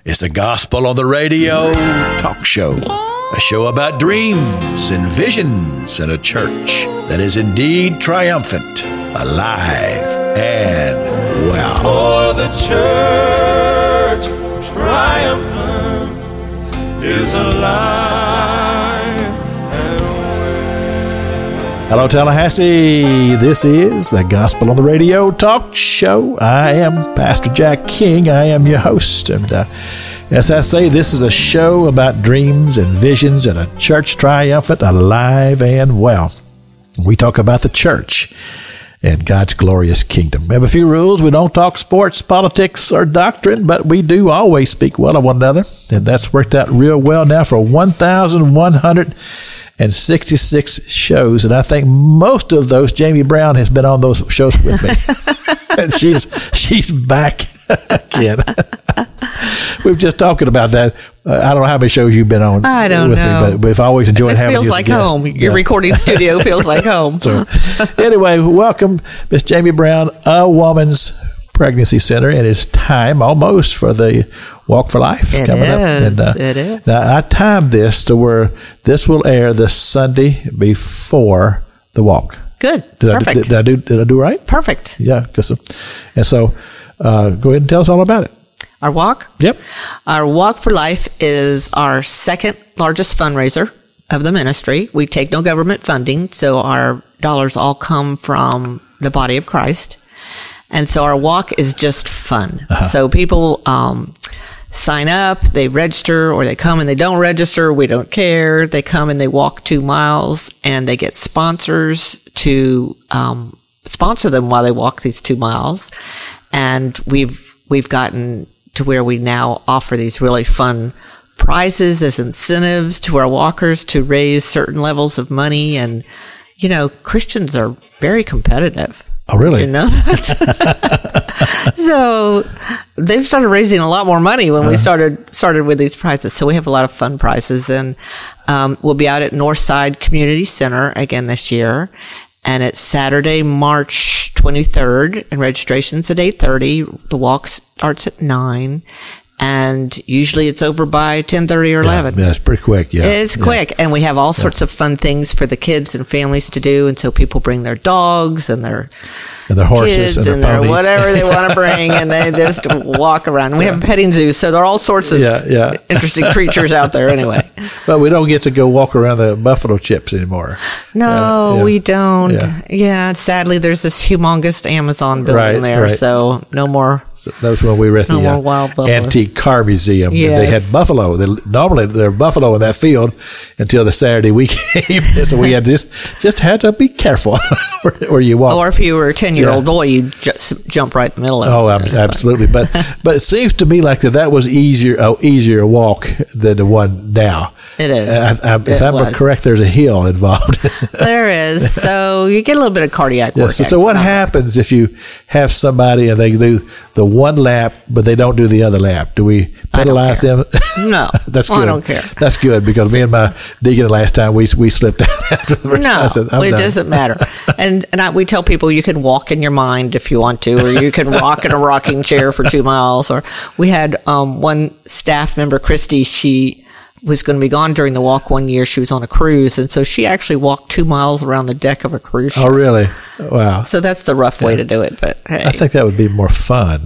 It's a Gospel on the Radio talk show. A show about dreams and visions and a church that is indeed triumphant, alive, and well. For the church triumphant is alive and well. Hello, Tallahassee. This is the Gospel on the Radio talk show. I am Pastor Jack King. I am your host. And as I say, this is a show about dreams and visions and a church triumphant, alive, and well. We talk about the church and God's glorious kingdom. We have a few rules. We don't talk sports, politics, or doctrine, but we do always speak well of one another. And that's worked out real well now for 1,166 shows. And I think most of those, Jamie Brown has been on those shows with me. And she's back again. We've just talking about that. I don't know how many shows you've been on. I don't with know. Me, but we've always enjoyed having you. It feels like home. Your recording studio feels like home. So, anyway, welcome, Miss Jamie Brown, A Woman's Pregnancy Center, and it's time almost for the Walk for Life coming up. And, it is. Now, I timed this to where this will air the Sunday before the walk. Good. Perfect. Did I do right? Perfect. Yeah. And so, go ahead and tell us all about it. Our walk? Yep. Our Walk for Life is our second largest fundraiser of the ministry. We take no government funding, so our dollars all come from the body of Christ. And so our walk is just fun. Uh-huh. So people sign up, they register, or they come and they don't register. We don't care. They come and they walk 2 miles, and they get sponsors to sponsor them while they walk these 2 miles. And we've gotten to where we now offer these really fun prizes as incentives to our walkers to raise certain levels of money. And, you know, Christians are very competitive. Oh, really? Did you know that? So they've started raising a lot more money when we started with these prizes. So we have a lot of fun prizes, and we'll be out at Northside Community Center again this year. And it's Saturday, March 23rd, and registration's at 8:30. The walk starts at 9. And usually it's over by 10:30 or 11. Yeah, it's pretty quick. Yeah, it's quick, and we have all sorts of fun things for the kids and families to do. And so people bring their dogs and their horses kids and their ponies. Whatever they want to bring, and they just walk around. We have a petting zoo, so there are all sorts of interesting creatures out there. Anyway, but we don't get to go walk around the buffalo chips anymore. No, we don't. Yeah, sadly, there's this humongous Amazon building there, so no more. So that was when we were at the Antique Car Museum. Yes. They had buffalo. Normally, there were buffalo in that field until the Saturday we came. So we had just had to be careful where you walk. Or if you were a 10-year-old boy, you'd just jump right in the middle of it. Oh, absolutely. But it seems to me like that was easier walk than the one now. It is. If I'm correct, there's a hill involved. There is. So you get a little bit of cardiac work. So what happens if you have somebody and they do the one lap, but they don't do the other lap? Do we penalize them? No. That's good. I don't care. That's good, because me and my deacon last time, we slipped out after the race. No, it doesn't matter. And we tell people you can walk in your mind if you want to, or you can rock in a rocking chair for 2 miles. Or we had one staff member, Christy, she was going to be gone during the walk one year. She was on a cruise, and so she actually walked 2 miles around the deck of a cruise ship. Oh, really? Wow. So that's the rough way to do it, but hey. I think that would be more fun.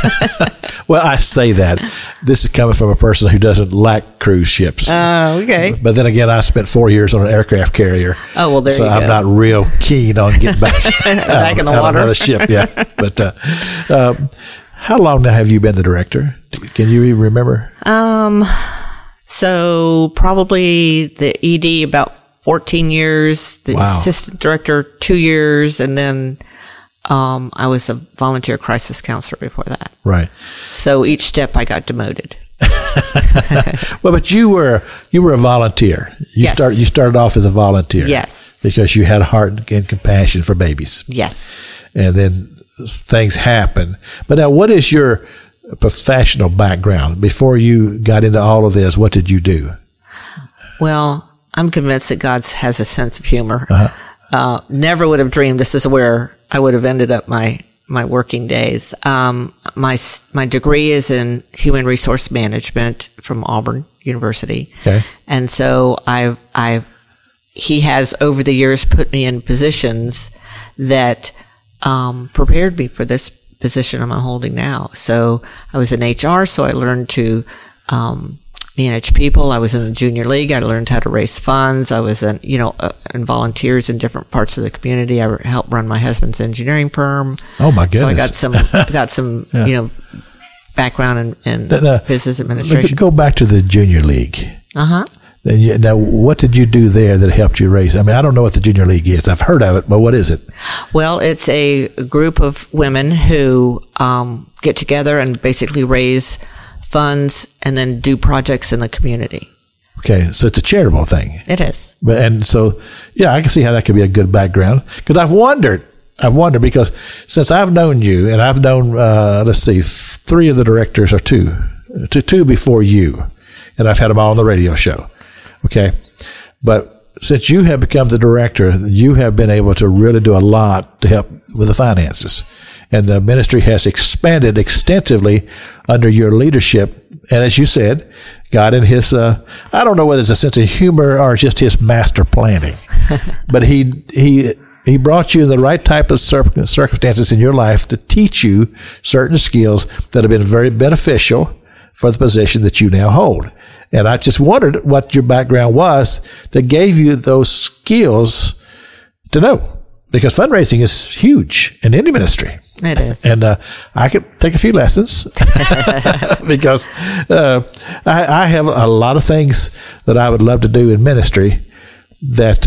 Well, I say that. This is coming from a person who doesn't like cruise ships. Oh, okay. But then again, I spent 4 years on an aircraft carrier. Oh, well, there you go. So I'm not real keen on getting back, back in the water. On the ship, yeah. But how long now have you been the director? Can you even remember? So probably the ED about 14 years, the assistant director 2 years, and then I was a volunteer crisis counselor before that. Right. So each step I got demoted. Well, but you were a volunteer. You started off as a volunteer. Yes. Because you had a heart and compassion for babies. Yes. And then things happen. But now, what is your professional background? Before you got into all of this, what did you do? Well, I'm convinced that God has a sense of humor. Never would have dreamed this is where I would have ended up my my working days. My degree is in human resource management from Auburn University. Okay. And so he has over the years put me in positions that, prepared me for this position I'm holding now. So I was in HR, so I learned to, manage people. I was in the junior league. I learned how to raise funds. I was in, in volunteers in different parts of the community. I helped run my husband's engineering firm. Oh my goodness. So I got some, Yeah. background in business administration. Go back to the junior league. Uh-huh. Now, what did you do there that helped you raise? I mean, I don't know what the junior league is. I've heard of it, but what is it? Well, it's a group of women who get together and basically raise funds and then do projects in the community. Okay, so it's a charitable thing. It is. And so, yeah, I can see how that could be a good background. Because I've wondered because since I've known you, and I've known, three of the directors, or two before you, and I've had them all on the radio show. Okay. But since you have become the director, you have been able to really do a lot to help with the finances. And the ministry has expanded extensively under your leadership. And as you said, God in his, I don't know whether it's a sense of humor or just his master planning, but he brought you in the right type of circumstances in your life to teach you certain skills that have been very beneficial for the position that you now hold. And I just wondered what your background was that gave you those skills to know, because fundraising is huge in any ministry. It is. And I could take a few lessons because I have a lot of things that I would love to do in ministry that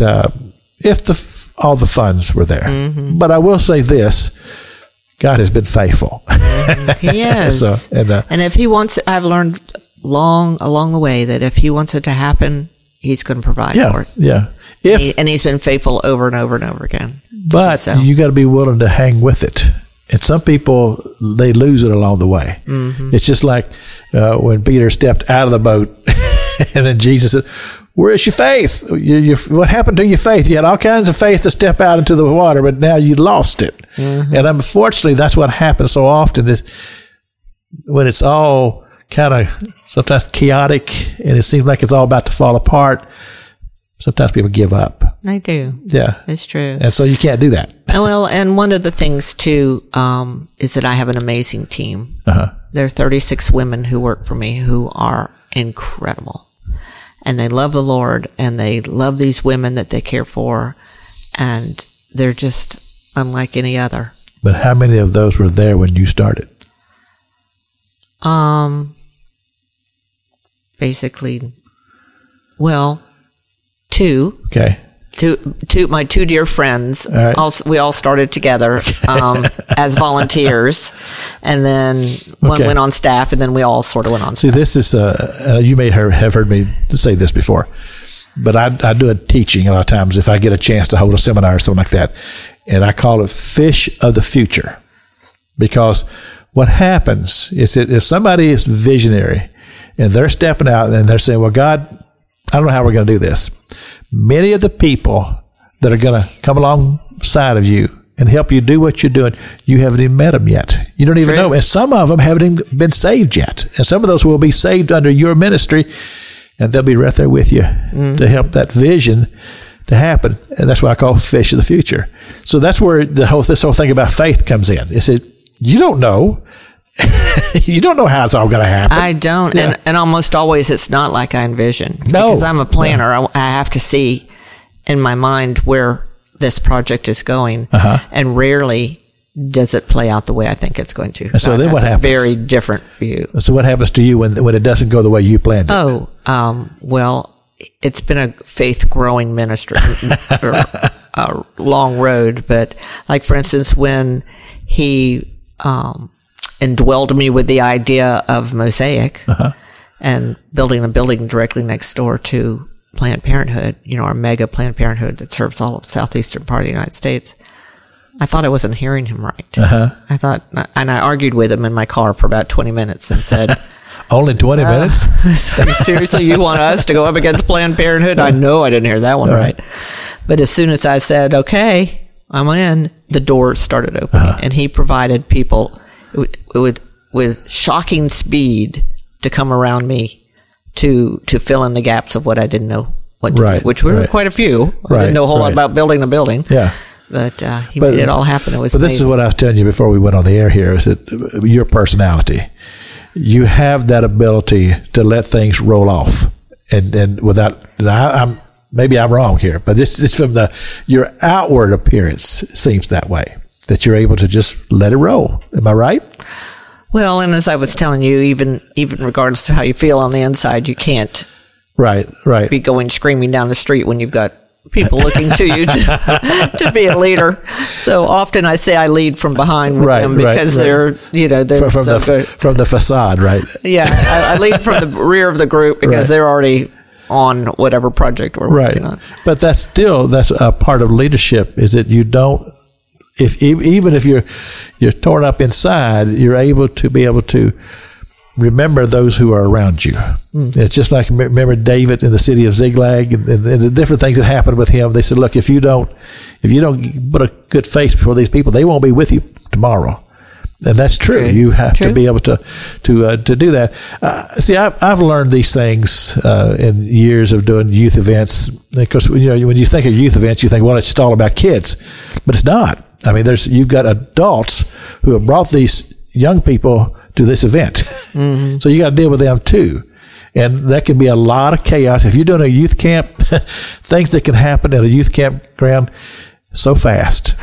if all the funds were there. Mm-hmm. But I will say this, God has been faithful. He is. And if he wants it, I've learned along the way that if he wants it to happen, he's going to provide for it. Yeah. And he's been faithful over and over and over again. But you got to be willing to hang with it. And some people, they lose it along the way. Mm-hmm. It's just like when Peter stepped out of the boat and then Jesus said, "Where is your faith? What happened to your faith? You had all kinds of faith to step out into the water, but now you lost it." Mm-hmm. And unfortunately, that's what happens so often is when it's all kind of sometimes chaotic and it seems like it's all about to fall apart. Sometimes people give up. They do. Yeah. It's true. And so you can't do that. Well, and one of the things too, is that I have an amazing team. Uh-huh. There are 36 women who work for me who are incredible. And they love the Lord and they love these women that they care for. And they're just unlike any other. But how many of those were there when you started? Basically, well, two. Okay. Two, my two dear friends. All right. We all started together, as volunteers. And then one went on staff and then we all sort of went on staff. See, this is, you may have heard me say this before, but I do a teaching a lot of times if I get a chance to hold a seminar or something like that. And I call it Fish of the Future. Because what happens is that if somebody is visionary and they're stepping out and they're saying, "Well, God, I don't know how we're going to do this." Many of the people that are going to come alongside of you and help you do what you're doing, you haven't even met them yet. You don't even know. And some of them haven't even been saved yet. And some of those will be saved under your ministry, and they'll be right there with you to help that vision to happen. And that's what I call Fish of the Future. So that's where this whole thing about faith comes in. Is it, you don't know. You don't know how it's all going to happen. I don't. Yeah. And almost always it's not like I envision. No. Because I'm a planner. I have to see in my mind where this project is going. Uh-huh. And rarely does it play out the way I think it's going to. And so then what happens? A very different view. So what happens to you when it doesn't go the way you planned it? Well, it's been a faith growing ministry, or a long road. But like, for instance, when he, indwelled me with the idea of Mosaic and building a building directly next door to Planned Parenthood, our mega Planned Parenthood that serves all of the southeastern part of the United States. I thought I wasn't hearing him right. I thought, and I argued with him in my car for about 20 minutes and said, "Only 20 minutes? Seriously, you want us to go up against Planned Parenthood?" I know I didn't hear that one right. But as soon as I said, "Okay, I'm in, the doors started opening, and he provided people with shocking speed to come around me to fill in the gaps of what I didn't know what to do, which were quite a few. I didn't know a whole lot about building the building. Yeah. But he made it all happen. It was amazing. This is what I was telling you before we went on the air here, is that your personality. You have that ability to let things roll off. And without, maybe I'm wrong here, but this from your outward appearance seems that way, that you're able to just let it roll. Am I right? Well, and as I was telling you, even regards to how you feel on the inside, you can't be going screaming down the street when you've got people looking to you to be a leader. So often I say I lead from behind with them because they're from the facade, right? Yeah, I lead from the rear of the group because they're already on whatever project we're working on. But that's a part of leadership, is that you don't, even if you're torn up inside, you're able to remember those who are around you. It's just like, remember David in the city of Ziklag and the different things that happened with him. They said, look, if you don't put a good face before these people, they won't be with you tomorrow. And that's true. You have to be able to do that. See, I've learned these things in years of doing youth events. Because when you think of youth events, you think, well, it's just all about kids, but it's not. I mean, you've got adults who have brought these young people to this event. Mm-hmm. So you got to deal with them too. And that can be a lot of chaos. If you're doing a youth camp, things that can happen at a youth campground so fast.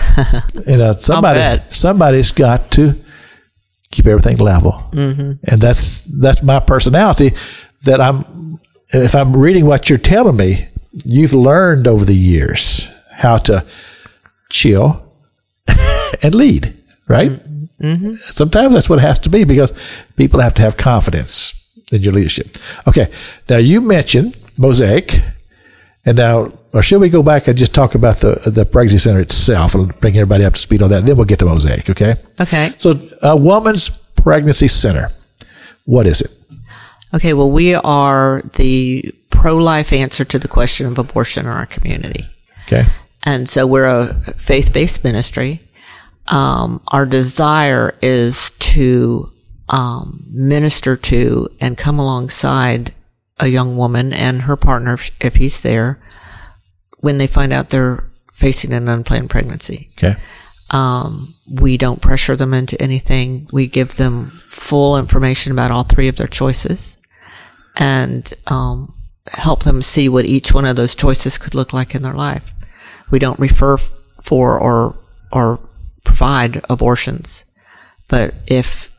Somebody's got to keep everything level. Mm-hmm. And that's my personality, that if I'm reading what you're telling me, you've learned over the years how to chill and lead, right? Mm-hmm. Sometimes that's what it has to be, because people have to have confidence in your leadership. Okay. Now you mentioned Mosaic, and now, or should we go back and just talk about the pregnancy center itself and bring everybody up to speed on that? Then we'll get to Mosaic. Okay. Okay. So a woman's pregnancy center, what is it? Okay. Well, we are the pro-life answer to the question of abortion in our community. Okay. And so we're a faith-based ministry. Our desire is to minister to and come alongside a young woman and her partner, if he's there, when they find out they're facing an unplanned pregnancy. Okay. We don't pressure them into anything. We give them full information about all three of their choices, and help them see what each one of those choices could look like in their life. We don't refer for or provide abortions, but if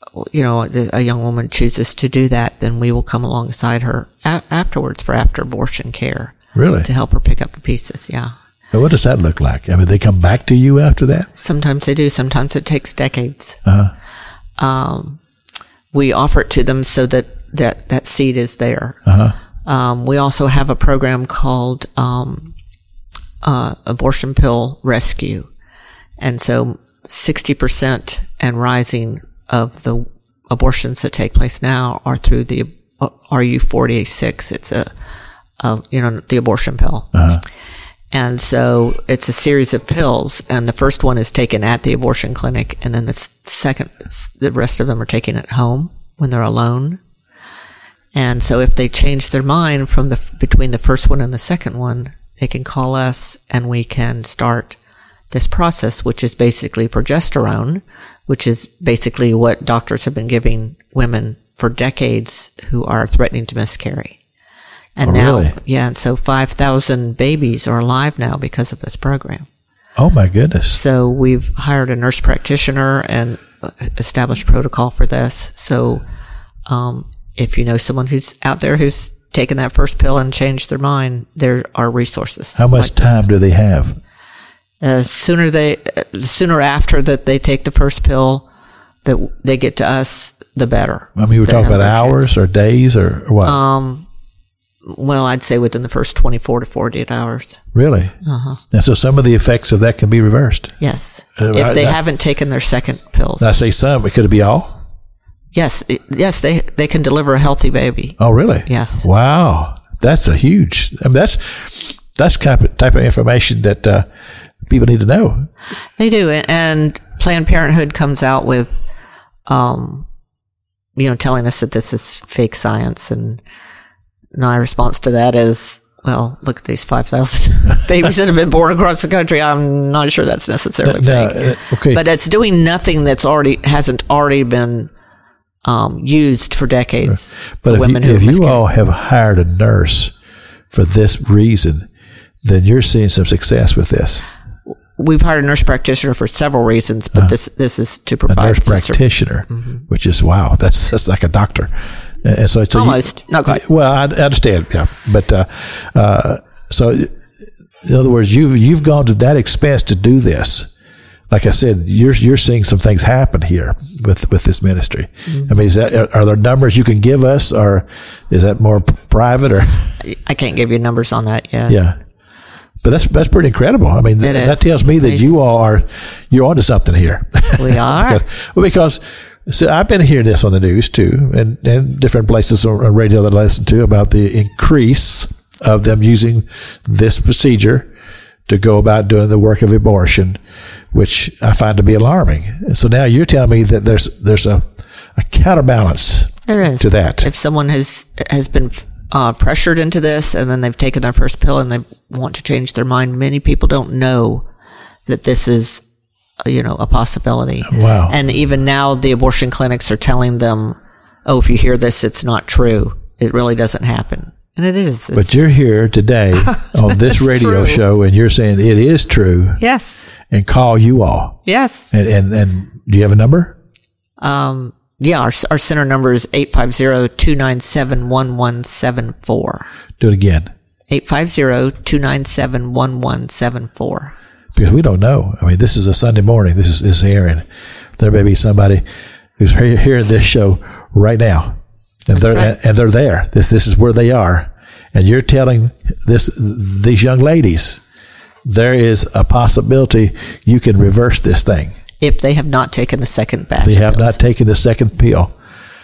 a young woman chooses to do that, then we will come alongside her afterwards for after abortion care. Really? To help her pick up the pieces. Yeah. But what does that look like? I mean, they come back to you after that? Sometimes they do. Sometimes it takes decades. Uh-huh. We offer it to them so that seed is there. Uh-huh. We also have a program called Abortion Pill Rescue. And so 60% and rising of the abortions that take place now are through the RU46. It's the abortion pill. Uh-huh. And so it's a series of pills, and the first one is taken at the abortion clinic, and then the rest of them are taken at home when they're alone. And so if they change their mind between the first one and the second one, they can call us and we can start this process, which is basically progesterone, which is basically what doctors have been giving women for decades who are threatening to miscarry. And now, really? Yeah, and so 5,000 babies are alive now because of this program. Oh my goodness. So we've hired a nurse practitioner and established protocol for this. So, if you know someone who's out there who's taken that first pill and changed their mind, there are resources. How much time do they have? Sooner after that they take the first pill that they get to us, the better. I mean, we're talking about hours or days or what? Well, I'd say within the first 24 to 48 hours. Really? Uh-huh. And so some of the effects of that can be reversed? Yes. If they haven't taken their second pills. I say some, but could it be all? Yes. Yes, they can deliver a healthy baby. Oh, really? Yes. Wow. That's a huge, I mean, that's type of information that people need to know. They do. And Planned Parenthood comes out with, telling us that this is fake science. And my response to that is, well, look at these 5,000 babies that have been born across the country. I'm not sure that's necessarily fake. Okay. But it's doing nothing that's hasn't already been used for decades. But if you all have hired a nurse for this reason, then you're seeing some success with this. We've hired a nurse practitioner for several reasons, but this is to provide a nurse practitioner, which is wow. That's like a doctor. And so almost, not quite. Well, I understand, yeah, but so in other words, you've gone to that expense to do this. Like I said, you're seeing some things happen here with this ministry. I mean, are there numbers you can give us, or is that more private? Or I can't give you numbers on that yet. Yeah. But that's pretty incredible. I mean, that tells me that you're onto something here. We are. because I've been hearing this on the news too, and different places on radio that I listen to about the increase of them using this procedure to go about doing the work of abortion, which I find to be alarming. So now you're telling me that there's a counterbalance to that. If someone has been pressured into this, and then they've taken their first pill and they want to change their mind, many people don't know that this is, a possibility. Wow. And even now the abortion clinics are telling them, oh, if you hear this, it's not true. It really doesn't happen. And it is. But you're here today on this radio show, and you're saying it is true. Yes. And call you all. Yes. And do you have a number? Yeah, our center number is 850-297-1174. Do it again. 850-297-1174. Because we don't know. I mean, this is a Sunday morning. This is airing. There may be somebody who's hearing this show right now, and they're there. This is where they are, and you're telling these young ladies there is a possibility you can reverse this thing. If they have not taken the second batch. They have not taken the second pill.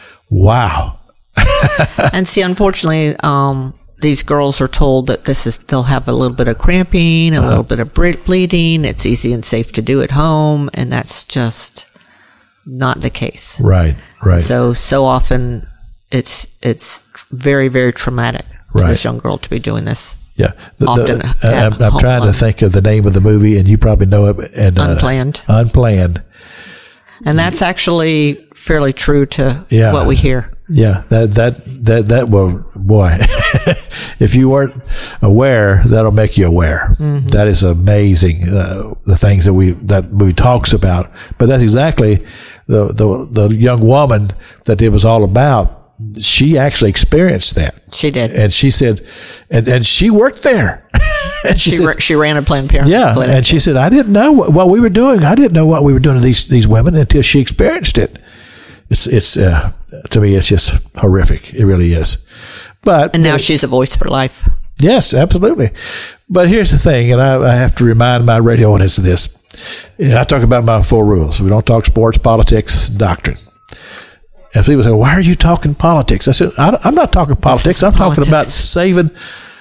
Wow. And see, unfortunately, these girls are told that they'll have a little bit of cramping, a little bit of bleeding. It's easy and safe to do at home. And that's just not the case. Right. So often it's very, very traumatic to this young girl to be doing this. Yeah. I'm trying to think of the name of the movie, and you probably know it. And, Unplanned. Unplanned. And that's actually fairly true to what we hear. Yeah. That well, boy, if you weren't aware, that'll make you aware. Mm-hmm. That is amazing. The things that movie talks about, but that's exactly the young woman that it was all about. She actually experienced that. She did. And she said, and she worked there. And she ran a Planned Parenthood clinic. And she said, I didn't know what we were doing. I didn't know what we were doing to these women until she experienced it. It's to me, it's just horrific. It really is. And now she's a voice for life. Yes, absolutely. But here's the thing, and I have to remind my radio audience of this. I talk about my 4 rules. We don't talk sports, politics, doctrine. And people say, why are you talking politics? I said, I'm not talking politics. I'm talking about saving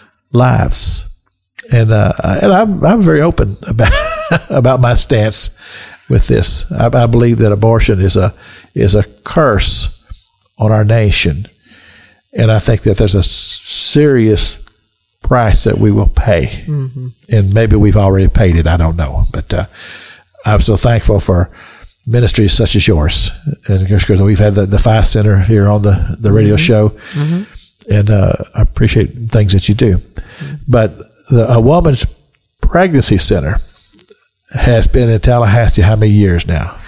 lives. And I'm very open about my stance with this. I believe that abortion is a curse on our nation. And I think that there's a serious price that we will pay. Mm-hmm. And maybe we've already paid it. I don't know. But I'm so thankful for ministries such as yours, and because we've had the Phi Center here on the radio show, and I appreciate things that you do. But a woman's pregnancy center has been in Tallahassee how many years now?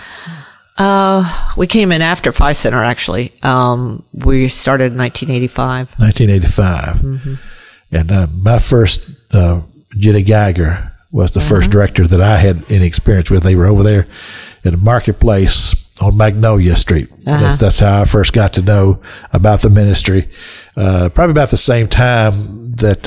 We came in after Phi Center, actually. We started in 1985. 1985. Mm-hmm. And my first, Jenny Geiger was the first director that I had any experience with. They were over there in a marketplace on Magnolia Street. That's how I first got to know about the ministry. Probably about the same time that,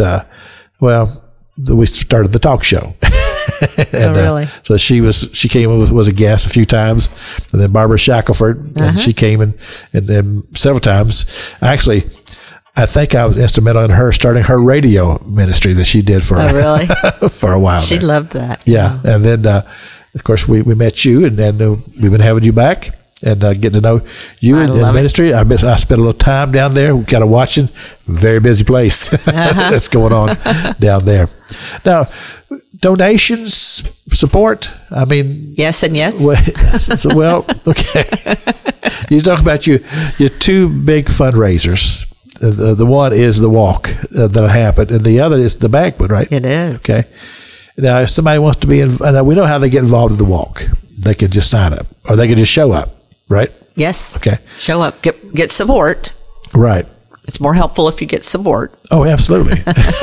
we started the talk show. And, really? So she came was a guest a few times, and then Barbara Shackelford, and she came and several times. Actually, I think I was instrumental in her starting her radio ministry that she did for really? for a while. She there. loved that. Yeah, and then of course we met you, and then we've been having you back and getting to know you in the ministry. I spent a little time down there, kind of watching. Very busy place that's going on down there. Now, donations, support. I mean, yes and yes. Well, okay. You talk about your two big fundraisers. The one is the walk that happened, and the other is the banquet, right? It is. Okay. Now, if somebody wants to be we know how they get involved in the walk. They can just sign up, or they can just show up, right? Yes. Okay. Show up, get support. Right. It's more helpful if you get support. Oh, absolutely.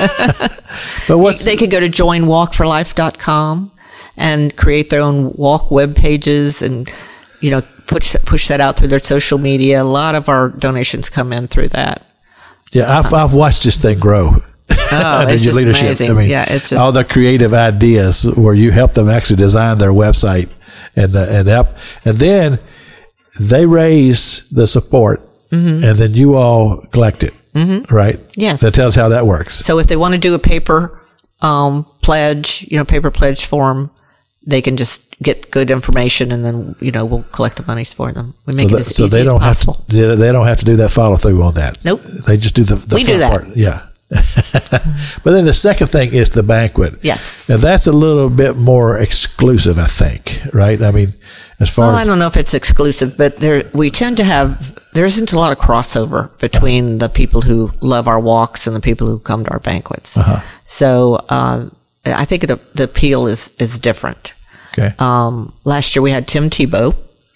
But they could go to joinwalkforlife.com and create their own walk web pages, and push that out through their social media. A lot of our donations come in through that. Yeah, I've watched this thing grow. Oh, it's just amazing. I mean, yeah, it's just all the creative ideas where you help them actually design their website and then they raise the support, and then you all collect it, right? Yes. That tells how that works. So if they want to do a paper pledge, paper pledge form, they can just get good information, and then we'll collect the monies for them. We make it as easy as possible. They don't have to do that follow through on that. Nope. They just do the we do that part. Yeah. But then the second thing is the banquet. Yes. And that's a little bit more exclusive, I think, right? I mean, as far as I don't know if it's exclusive, but there isn't a lot of crossover between the people who love our walks and the people who come to our banquets. So I think the appeal is different. Okay. Last year we had Tim Tebow.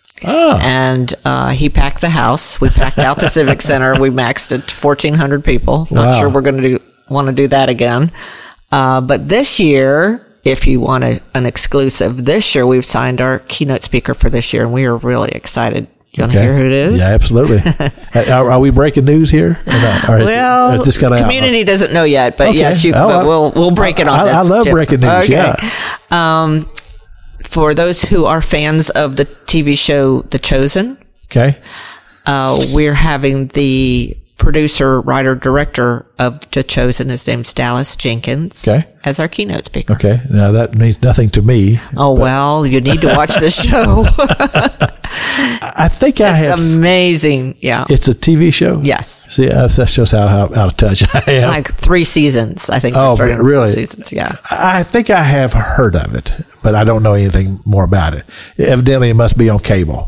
And he packed the house. We packed out the Civic Center. We maxed it to 1,400 people. Not sure we're going to want to do that again. But this year, if you want an exclusive, this year we've signed our keynote speaker for this year, and we are really excited. You want to hear who it is? Yeah, absolutely. Are we breaking news here? Well, the community doesn't know yet, but yes, but we'll break it on this. I love breaking news. Okay. Yeah. For those who are fans of the TV show The Chosen, okay, we're having the producer, writer, director of The Chosen. His name's Dallas Jenkins. Okay. As our keynote speaker. Okay. Now that means nothing to me. Oh, well, you need to watch this show. I think it's amazing. Yeah. It's a TV show? Yes. See, that shows how out of touch I am. Like 3 seasons, I think. Oh, really? 3 seasons, yeah. I think I have heard of it, but I don't know anything more about it. Evidently, it must be on cable.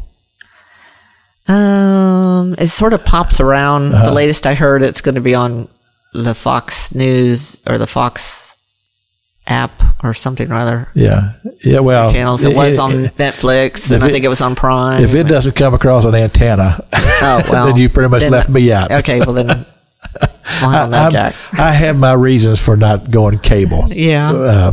It sort of pops around. The latest I heard, it's going to be on the Fox News or the Fox app or something or other. Yeah. Well, channels. It was on Netflix, and I think it was on Prime. If it doesn't come across an antenna, then you pretty much left me out. Okay, well then. I have my reasons for not going cable. Yeah.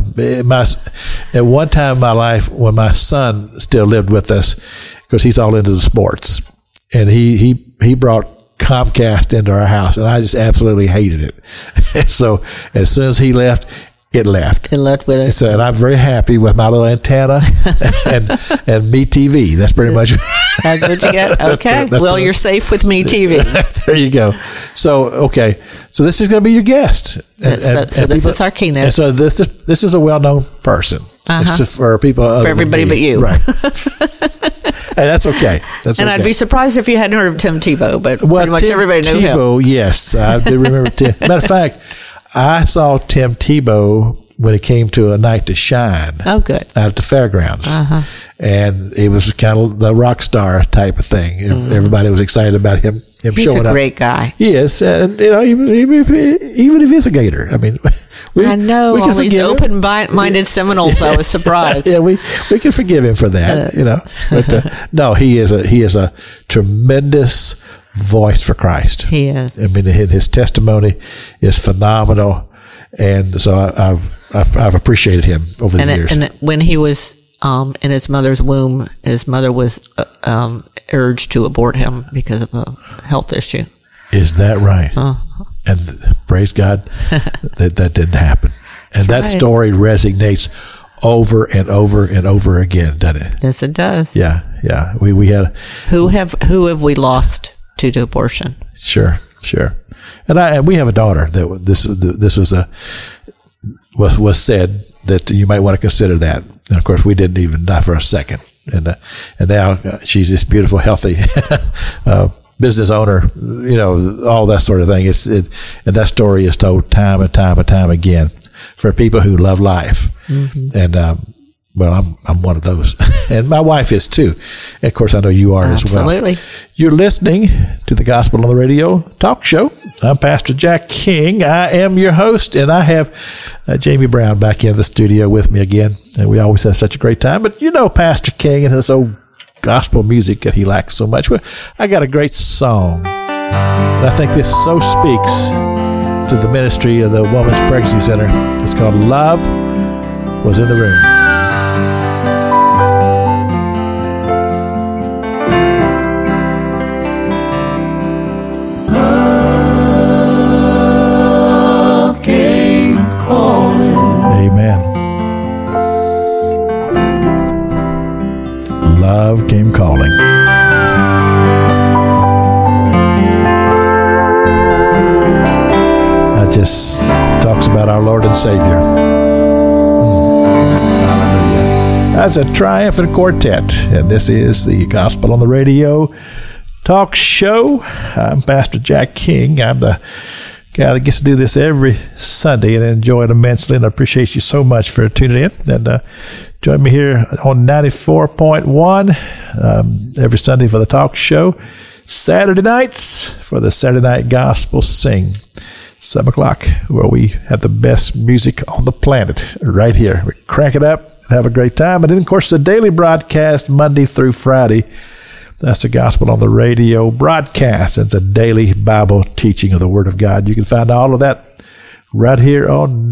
At one time in my life, when my son still lived with us, because he's all into the sports, and he brought Comcast into our house, and I just absolutely hated it. And so as soon as he left, it left. It left with us. So, and I'm very happy with my little antenna and Me TV. That's pretty much. That's what you get. Okay. You're safe with Me TV. There you go. So, okay. So this is going to be your guest. This is our keynote. And so this is a well-known person. It's just for people. For everybody but you. Right. Hey, that's okay. I'd be surprised if you hadn't heard of Tim Tebow, but pretty much everybody knew him. Tebow, yes. I do remember Tim. Matter of fact, I saw Tim Tebow when it came to A Night to Shine. Oh, good. Out at the fairgrounds. And it was kind of the rock star type of thing. Everybody was excited about him showing up. He's a great guy. He is. And, even if he's a Gator. I mean, I know. All these open-minded Seminoles, I was surprised. Yeah, we can forgive him for that, But, no, he is a tremendous voice for Christ. He is. I mean, his testimony is phenomenal. And so I've appreciated him over the years. And when he was in his mother's womb, his mother was urged to abort him because of a health issue. Is that right? And praise God that didn't happen. And that story resonates over and over and over again, doesn't it? Yes, it does. Yeah. We had who have we lost to abortion? Sure. Sure. And we have a daughter that this was said that you might want to consider that. And of course, we didn't even, not for a second. And now she's this beautiful, healthy business owner, all that sort of thing. And that story is told time and time and time again for people who love life. Mm-hmm. And, well, I'm one of those. And my wife is too. And of course, I know you are as well. Absolutely. You're listening to the Gospel on the Radio talk show. I'm Pastor Jack King. I am your host, and I have Jamie Brown back in the studio with me again. And we always have such a great time. But Pastor King and his old gospel music that he likes so much. Well, I got a great song. And I think this so speaks to the ministry of the Women's Pregnancy Center. It's called Love Was in the Room. Amen. Love came calling. That just talks about our Lord and Savior. Hallelujah. That's a triumphant quartet, and this is the Gospel on the Radio talk show. I'm Pastor Jack King. I'm the guy that gets to do this every Sunday and enjoy it immensely, and I appreciate you so much for tuning in. And join me here on 94.1 every Sunday for the talk show. Saturday nights for the Saturday Night Gospel Sing, 7 o'clock, where we have the best music on the planet right here. We crank it up and have a great time. And then, of course, the daily broadcast Monday through Friday. That's the Gospel on the Radio broadcast. It's a daily Bible teaching of the Word of God. You can find all of that right here on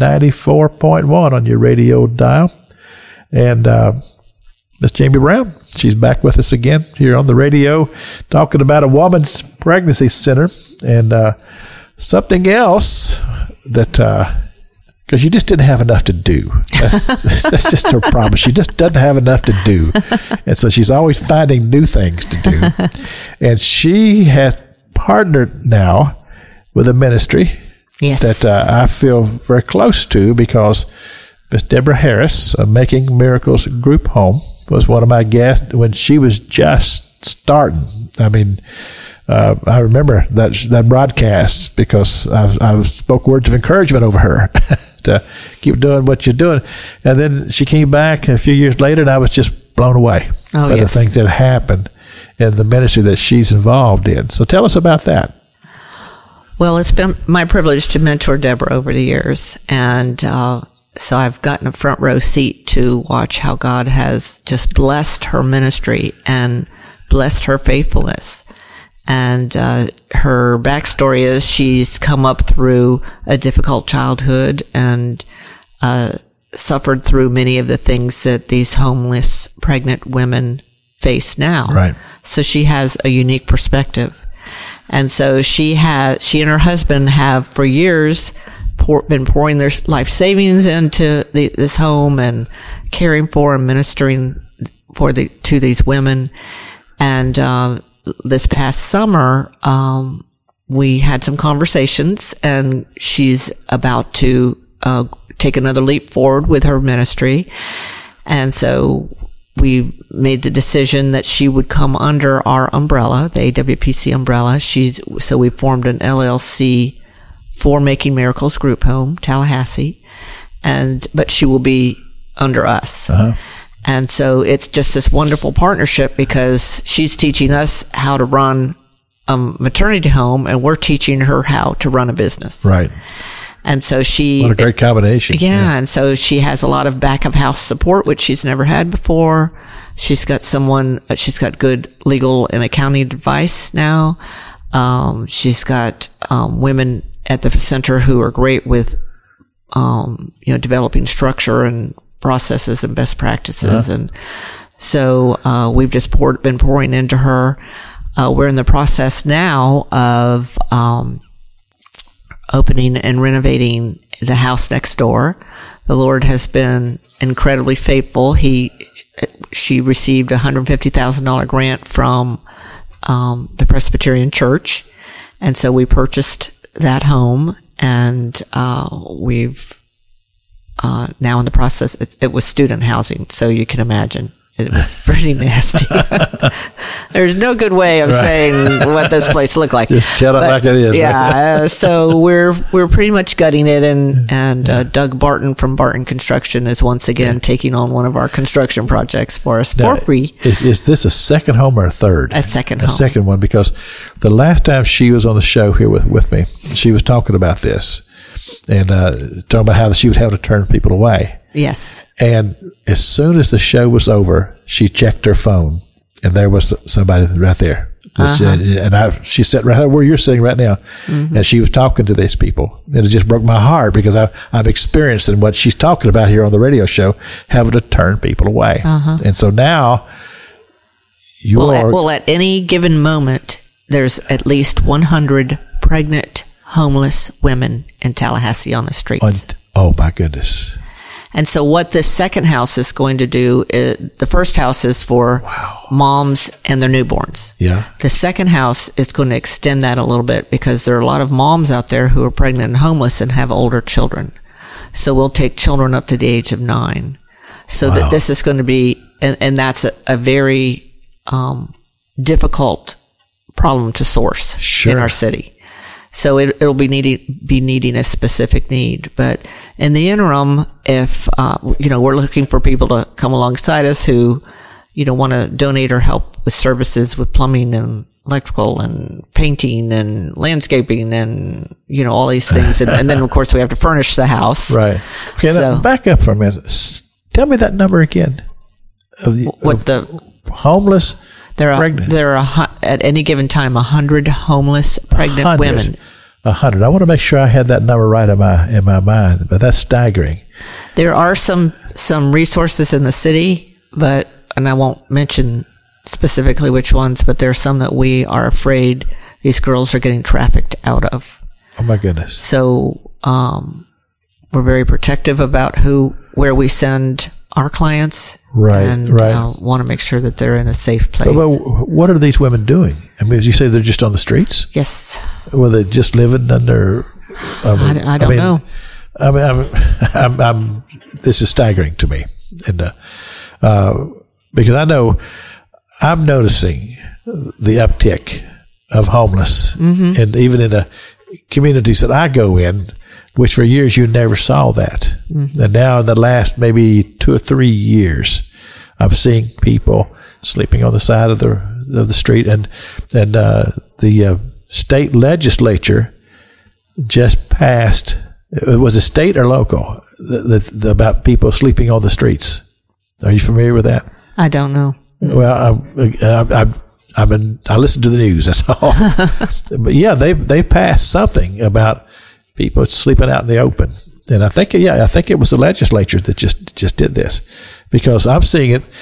94.1 on your radio dial. And Miss Jamie Brown, she's back with us again here on the radio, talking about a woman's pregnancy center and something else that because she just didn't have enough to do. That's just her problem. She just doesn't have enough to do. And so she's always finding new things to do. And she has partnered now with a ministry that I feel very close to, because Miss Deborah Harris of Making Miracles Group Home was one of my guests when she was just starting. I mean, I remember that broadcast because I spoke words of encouragement over her to keep doing what you're doing. And then she came back a few years later, and I was just blown away by the things that happened in the ministry that she's involved in. So tell us about that. Well, it's been my privilege to mentor Deborah over the years. And so I've gotten a front row seat to watch how God has just blessed her ministry and blessed her faithfulness. And her backstory is she's come up through a difficult childhood and suffered through many of the things that these homeless pregnant women face now. Right. So she has a unique perspective. And so she and her husband have for years been pouring their life savings into this home and caring for and ministering to these women. And this past summer, we had some conversations, and she's about to take another leap forward with her ministry. And so we made the decision that she would come under our umbrella, the AWPC umbrella. So we formed an LLC for Making Miracles Group Home, Tallahassee, but she will be under us. Uh-huh. And so it's just this wonderful partnership because she's teaching us how to run a maternity home, and we're teaching her how to run a business. Right. And so what a great combination. Yeah. And so she has a lot of back of house support, which she's never had before. She's got good legal and accounting advice now. She's got women at the center who are great with developing structure and processes and best practices. Uh-huh. And so we've just been pouring into her. We're in the process now of opening and renovating the house next door. The Lord has been incredibly faithful. She received a $150,000 grant from the Presbyterian Church, And so we purchased that home, and we've now in the process, it was student housing, so you can imagine. It was pretty nasty. There's no good way of saying what this place looked like. Just tell it like it is. Yeah. So we're pretty much gutting it, and Doug Barton from Barton Construction is once again taking on one of our construction projects for us for free. Is this a second home or a third? A second home. A second one, because the last time she was on the show here with me, she was talking about this and talking about how she would have to turn people away. Yes. And as soon as the show was over, she checked her phone, and there was somebody right there. She sat right where you're sitting right now, and she was talking to these people. And it just broke my heart, because I've experienced in what she's talking about here on the radio show, having to turn people away. And so now at any given moment, there's at least 100 pregnant, homeless women in Tallahassee on the streets. Oh my goodness. And so what this second house is going to do is, the first house is for moms and their newborns. Yeah. The second house is going to extend that a little bit, because there are a lot of moms out there who are pregnant and homeless and have older children. So we'll take children up to the age of 9. So that this is going to be, and that's a very difficult problem to source in our city. So it'll be needing a specific need. But in the interim, if, we're looking for people to come alongside us who, want to donate or help with services with plumbing and electrical and painting and landscaping and, all these things. And then, of course, we have to furnish the house. Right. Okay. Now back up for a minute. Tell me that number again. The homeless pregnant. There are at any given time 100 homeless pregnant women. 100. I want to make sure I had that number right in my mind, but that's staggering. There are some resources in the city, and I won't mention specifically which ones, but there are some that we are afraid these girls are getting trafficked out of. Oh my goodness. So we're very protective about where we send our clients. Right, and want to make sure that they're in a safe place. But what are these women doing? I mean, as you say, they're just on the streets? Yes. Were they just living under... I don't know. This is staggering to me. And because I know I'm noticing the uptick of homeless, and even in the communities that I go in, which for years you never saw that. And now in the last maybe 2 or 3 years, I'm seeing people sleeping on the side of the street, and the state legislature just passed. Was it state or local? About people sleeping on the streets. Are you familiar with that? I don't know. Well, I listen to the news. That's all. But yeah, they passed something about people sleeping out in the open, and I think it was the legislature that just did this, because I'm seeing it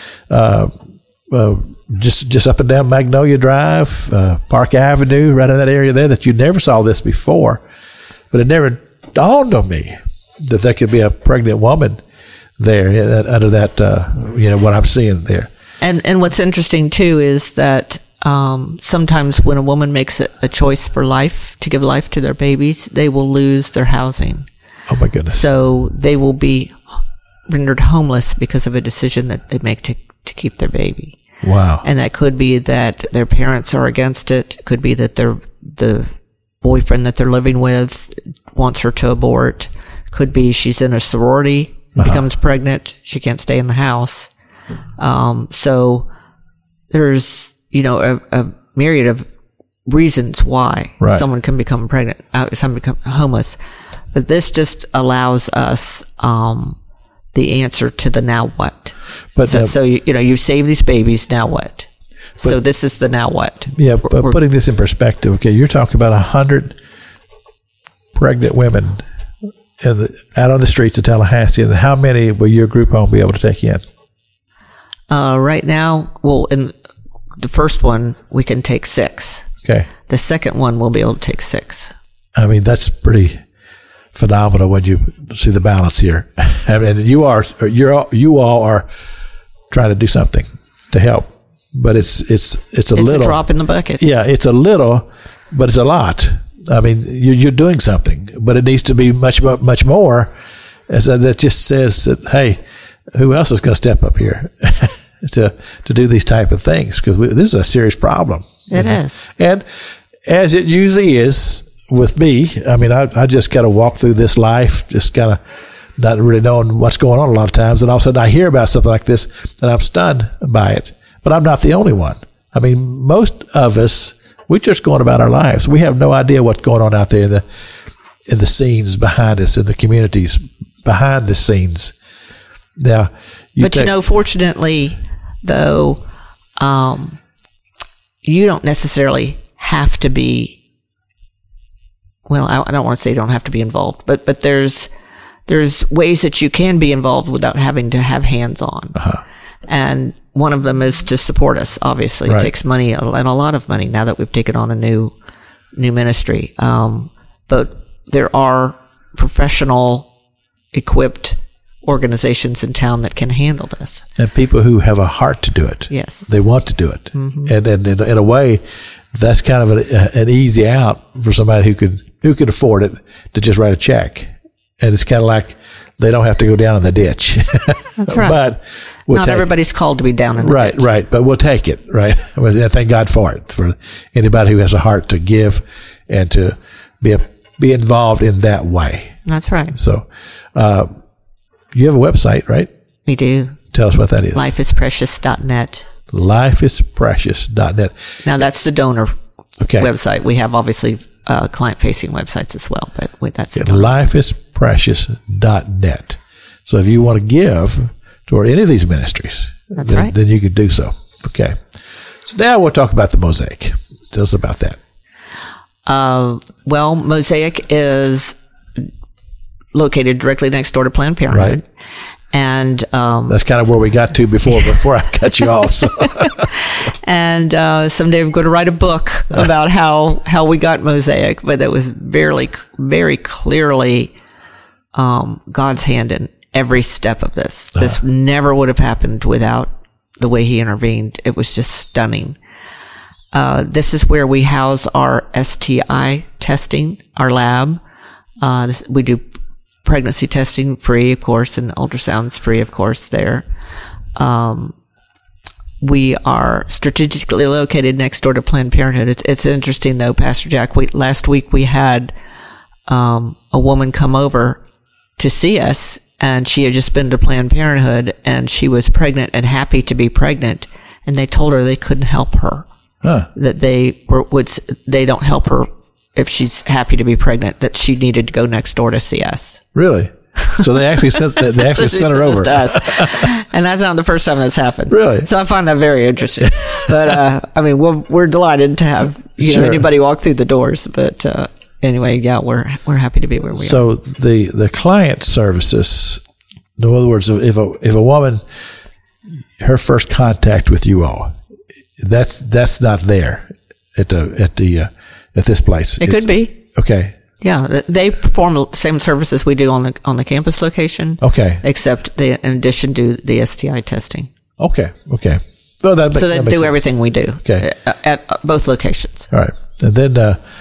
just up and down Magnolia Drive, Park Avenue, right in that area there, that you never saw this before, but it never dawned on me that there could be a pregnant woman there under that what I'm seeing there. And what's interesting too is that sometimes when a woman makes a choice for life, to give life to their babies, they will lose their housing. Oh my goodness. So they will be rendered homeless because of a decision that they make to keep their baby. Wow. And that could be that their parents are against it. It could be that the boyfriend that they're living with wants her to abort. Could be she's in a sorority and becomes pregnant. She can't stay in the house. So there's, a myriad of reasons why someone can become pregnant, someone become homeless. But this just allows us the answer to the now what. But so you save these babies, now what? So this is the now what. Yeah, but putting this in perspective, okay, you're talking about 100 pregnant women out on the streets of Tallahassee, and how many will your group home be able to take in? Right now, in the first one, we can take 6. Okay. The second one, we'll be able to take 6. I mean, that's pretty phenomenal when you see the balance here. I mean, you all are trying to do something to help, but it's a little drop in the bucket. Yeah, it's a little, but it's a lot. I mean, you're doing something, but it needs to be much more. As that just says that, hey, who else is going to step up here to do these type of things? Because this is a serious problem. It is. And as it usually is with me, I mean, I just kind of walk through this life, just kind of not really knowing what's going on a lot of times. And all of a sudden I hear about something like this and I'm stunned by it. But I'm not the only one. I mean, most of us, we're just going about our lives. We have no idea what's going on out there in the scenes behind us, in the communities behind the scenes. Now, fortunately, though, you don't necessarily have to be, well, I don't want to say you don't have to be involved, but there's ways that you can be involved without having to have hands on. Uh-huh. And one of them is to support us. Obviously, It takes money, and a lot of money now that we've taken on a new ministry. But there are professional, equipped organizations in town that can handle this. And people who have a heart to do it. Yes. They want to do it. Mm-hmm. And in a way, that's kind of an easy out for somebody who could afford it to just write a check. And it's kind of like they don't have to go down in the ditch. That's right. But not everybody's called to be down in the ditch. Right. But we'll take it, right? And thank God for it, for anybody who has a heart to give and to be involved in that way. That's right. So, you have a website, right? We do. Tell us what that is. Lifeisprecious.net. Lifeisprecious.net. Now, that's the donor website. We have, obviously, client-facing websites as well, but that's the donor. Lifeisprecious.net. So if you want to give toward any of these ministries, then you could do so. Okay. So now we'll talk about the Mosaic. Tell us about that. Well, Mosaic is located directly next door to Planned Parenthood. Right. And that's kind of where we got to before I cut you off. So. And someday I'm going to write a book about how we got Mosaic, but that was very clearly God's hand in every step of this. This never would have happened without the way He intervened. It was just stunning. This is where we house our STI testing, our lab. We do pregnancy testing free, of course, and ultrasounds free, of course, there. We are strategically located next door to Planned Parenthood. It's interesting, though, Pastor Jack. Last week we had a woman come over to see us, and she had just been to Planned Parenthood, and she was pregnant and happy to be pregnant, and they told her they couldn't help her. That they don't help her if she's happy to be pregnant, that she needed to go next door to see us. Really? So they actually sent sent her over to us. And that's not the first time that's happened. Really? So I find that very interesting. But I mean, we're delighted to have anybody walk through the doors. But anyway, yeah, we're happy to be where we are. So the client services, in other words, if a woman, her first contact with you all, that's not there at this place. It could be. Okay. Yeah, they perform the same services we do on the campus location. Okay. Except they, in addition, do the STI testing. Okay. Well, so they do everything we do. Okay. At both locations. All right, and then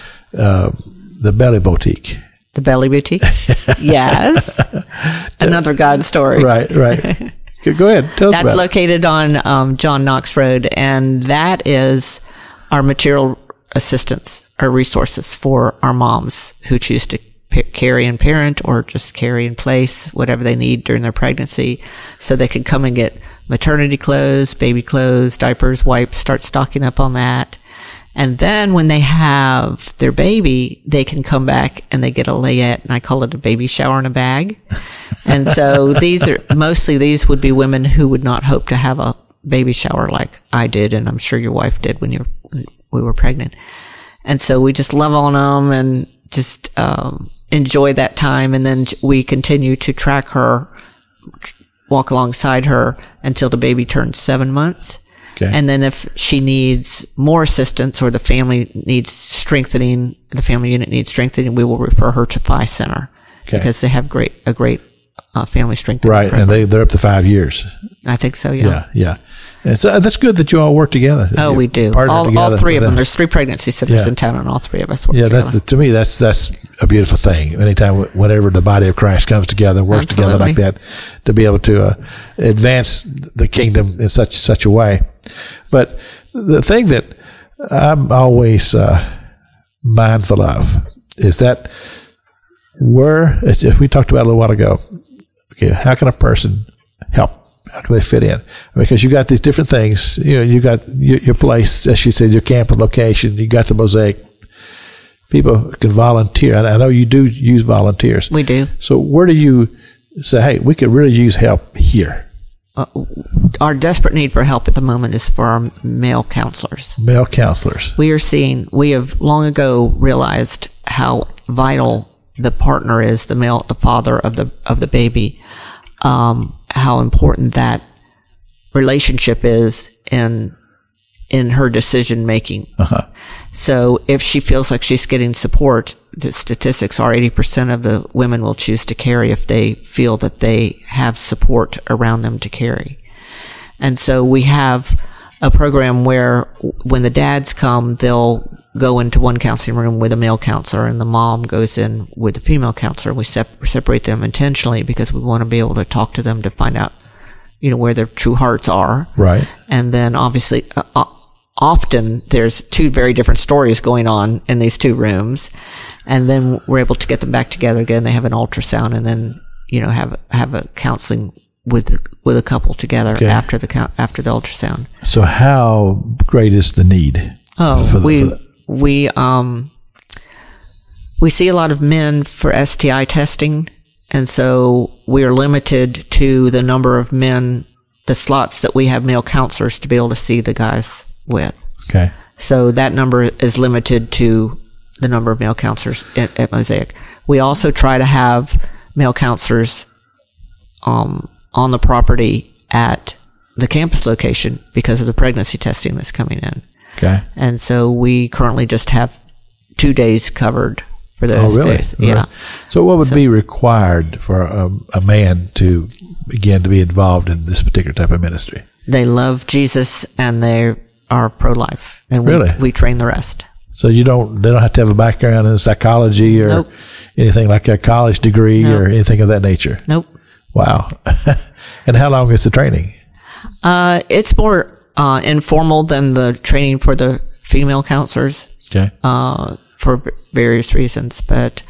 the Belly Boutique. The Belly Boutique. Yes. Another God story. Right. Go ahead. Tell us about it. That's located on John Knox Road, and that is our material assistance or resources for our moms who choose to carry and parent or just carry in place whatever they need during their pregnancy, so they can come and get maternity clothes, baby clothes, diapers, wipes, start stocking up on that. And then when they have their baby, they can come back and they get a layette, and I call it a baby shower in a bag. And so these would be women who would not hope to have a baby shower like I did, and I'm sure your wife did when we were pregnant. And so we just love on them and just enjoy that time. And then we continue to track her, walk alongside her until the baby turns 7 months. Okay. And then if she needs more assistance or the family needs strengthening, the family unit needs strengthening, we will refer her to Phi Center. Okay. Because they have a great family strength. Right, and they're up to 5 years. I think so. Yeah. Yeah. And so that's good that you all work together. Oh, we do. All three of them. There's 3 pregnancy centers in town, and all 3 of us work together. To me, that's a beautiful thing. Anytime, whenever the body of Christ comes together, works together like that, to be able to advance the kingdom in such a way. But the thing that I'm always mindful of is that if we talked about it a little while ago, okay, how can a person help? How can they fit in? Because you got these different things. You got your place, as you said, your campus location. You got the Mosaic. People can volunteer. I know you do use volunteers. We do. So where do you say, hey, we could really use help here? Our desperate need for help at the moment is for our male counselors. Male counselors. We have long ago realized how vital the partner is, the father of the baby. How important that relationship is in her decision making. Uh-huh. So if she feels like she's getting support, the statistics are 80% of the women will choose to carry if they feel that they have support around them to carry. And so we have a program where when the dads come, they'll go into one counseling room with a male counselor, and the mom goes in with the female counselor. We separate them intentionally because we want to be able to talk to them to find out, where their true hearts are. Right. And then obviously, often there's 2 very different stories going on in these 2 rooms. And then we're able to get them back together again. They have an ultrasound, and then, have a counseling with a couple together after the ultrasound. So how great is the need? We see a lot of men for STI testing, and so we are limited to the number of men, the slots that we have male counselors to be able to see the guys with. Okay. So that number is limited to the number of male counselors at Mosaic. We also try to have male counselors on the property at the campus location because of the pregnancy testing that's coming in. Okay. And so we currently just have 2 days covered for those days. Right. Yeah. So what would be required for a man to begin to be involved in this particular type of ministry? They love Jesus and they are pro-life, and we train the rest. So they don't have to have a background in psychology or anything like a college degree or anything of that nature? Nope. Wow. And how long is the training? It's more informal than the training for the female counselors. Okay. For various reasons, but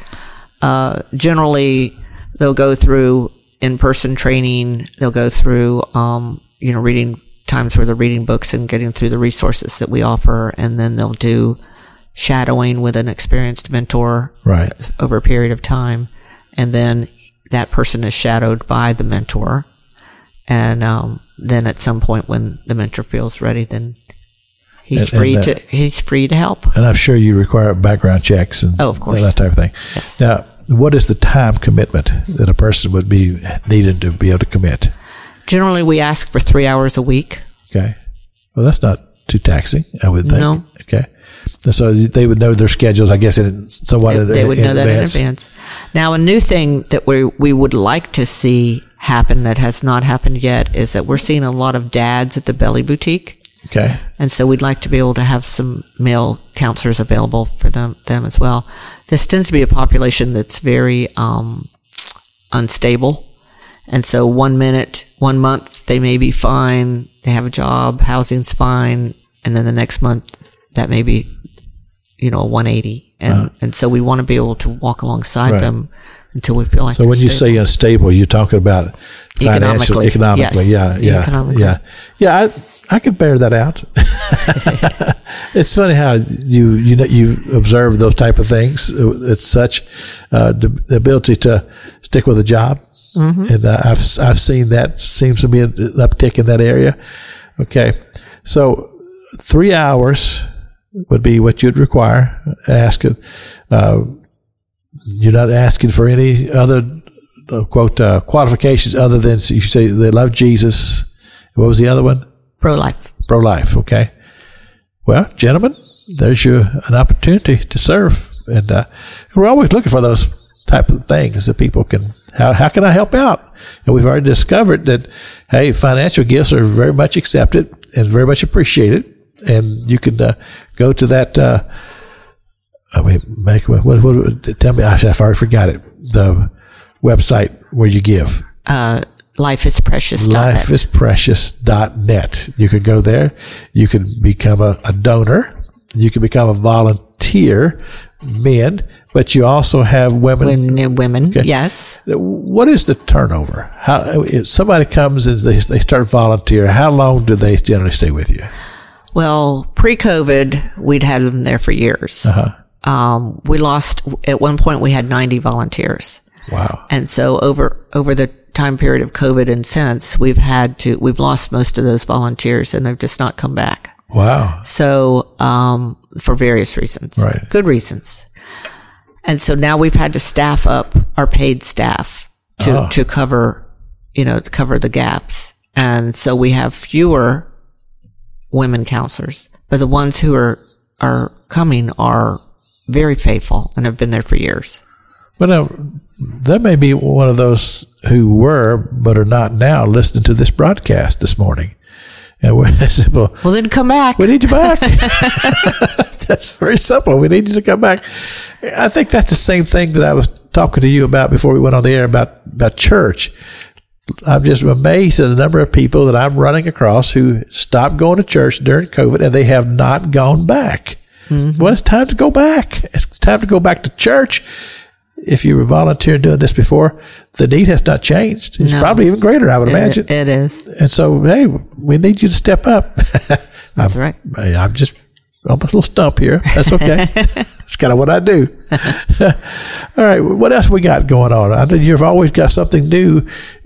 generally they'll go through in-person training. They'll go through, reading times where they're reading books and getting through the resources that we offer, and then they'll do shadowing with an experienced mentor over a period of time, and then that person is shadowed by the mentor, and then at some point when the mentor feels ready, then he's free to help. And I'm sure you require background checks and of course, that type of thing. Yes. Now, what is the time commitment that a person would be needed to be able to commit? Generally, we ask for 3 hours a week. Okay. Well, that's not too taxing, I would think. No. Okay. And so they would know their schedules, I guess, they would know that in advance. Now, a new thing that we would like to see happen that has not happened yet is that we're seeing a lot of dads at the Belly Boutique. Okay. And so we'd like to be able to have some male counselors available for them as well. This tends to be a population that's very unstable. And so 1 month, they may be fine. They have a job, housing's fine. And then the next month, that may be, a 180. And so we want to be able to walk alongside them until we feel like so when you say unstable, you're talking about financially, economically. Yes. Yeah. Economically. Yeah. I could bear that out. It's funny how you observe those type of things. It's such the ability to stick with a job, and I've seen that seems to be an uptick in that area. Okay, so 3 hours would be what you'd require. You're not asking for any other quote qualifications other than you say they love Jesus. What was the other one? Pro-life. Pro-life, okay. Well, gentlemen, there's an opportunity to serve. And we're always looking for those type of things that people can How can I help out? And we've already discovered that, hey, financial gifts are very much accepted and very much appreciated. And you can go to that. Tell me, I've already forgot it. The website where you give. LifeIsPrecious.net. LifeIsPrecious.net. You can go there. You can become a donor. You can become a volunteer, men, but you also have women. Women, Okay. yes. What is the turnover? How if somebody comes and they start volunteer, how long do they generally stay with you? Well, pre-COVID, we'd had them there for years. We lost, at one point we had 90 volunteers. Wow. And so over the time period of COVID and since, we've lost most of those volunteers and they've just not come back. Wow. So, for various reasons. Right. Good reasons. And so now we've had to staff up our paid staff to cover the gaps. And so we have fewer women counselors, but the ones who are coming are very faithful and have been there for years. Well, that may be one of those who were, but are not now, listening to this broadcast this morning. And we're simple. Well, then come back. We need you back. That's very simple. We need you to come back. I think that's the same thing that I was talking to you about before we went on the air about church. I'm just amazed at the number of people that I'm running across who stopped going to church during COVID and they have not gone back. Mm-hmm. Well, it's time to go back. It's time to go back to church. If you were volunteering doing this before, the need has not changed. It's probably even greater, I would imagine. It is. And so, hey, we need you to step up. That's right. I'm just almost a little stump here. That's okay. That's kind of what I do. All right. What else we got going on? I think you've always got something new.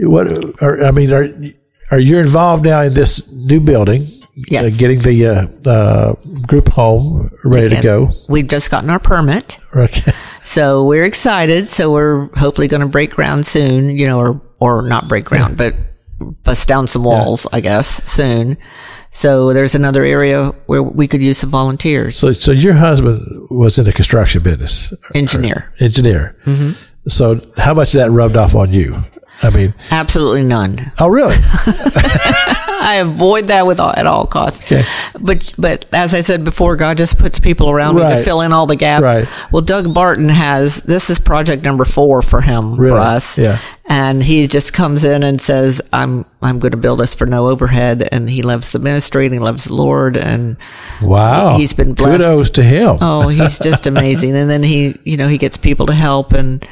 Are you involved now in this new building? Yes. Getting the group home ready to go. We've just gotten our permit. Okay. So we're excited. So we're hopefully going to break ground soon, or not break ground, but bust down some walls, I guess, soon. So there's another area where we could use some volunteers. So your husband was in the construction business. Engineer. Mm-hmm. So how much of that rubbed off on you? I mean, absolutely none. Oh, really? I avoid that at all costs. Okay. But as I said before, God just puts people around me to fill in all the gaps. Right. Well, Doug Barton this is project number 4 for him, for us. Yeah. And he just comes in and says, I'm going to build this for no overhead. And he loves the ministry and he loves the Lord. And wow, he's been blessed. Kudos to him. Oh, he's just amazing. And then he gets people to help, and